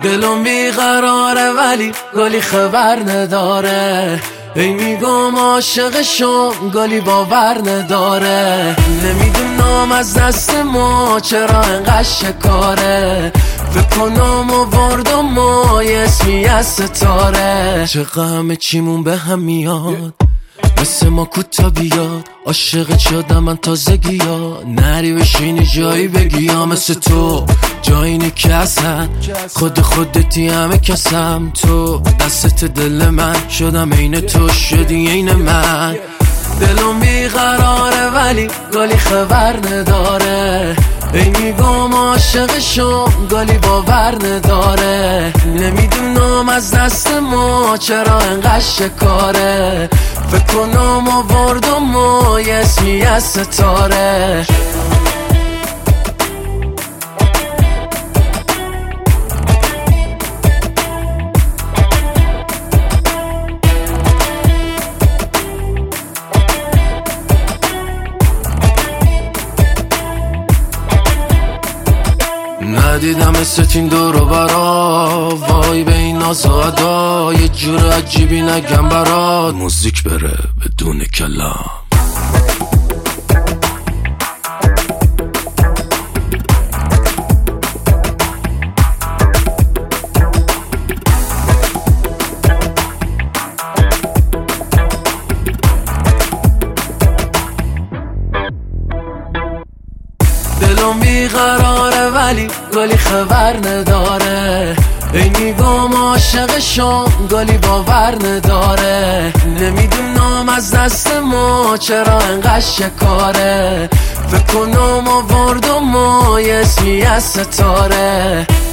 دلم بیقراره ولی گلی خبر نداره. ای میگم عاشقشم گلی باور نداره. نمیدونم از دست ما چرا انقدر شکاره. فکر کنم آوردم ما یه اسمی از ستاره. چقدر همه چیمون به هم میاد مثل ما کوتا بیاد. عاشقت شدم من تازگی ها. نری بشینی جایی بگی ها مثل تو جایی نکسن. خودتی همه کسم. تو دستت دل من شدم عین تو شدی عین من. دلم بیقراره ولی گلی خبر نداره. ای میگم عاشقشم گلی باور نداره. نمیدونم از دست ما چرا انقدر شکاره. فکر کنم آوردم ما یه اسمی از ستاره. ندیدم مثل این دور و برا. وای به این ناز و ادا یه جور عجیبی نگم برات. موزیک بره بدون کلام. دلم بیقراره ولی گلی خبر نداره. ای میگم عاشقشم گلی باور نداره. نمیدونم از دست ما چرا انقدر شکاره. فکر کنم آوردم ما یه اسمی از ستاره.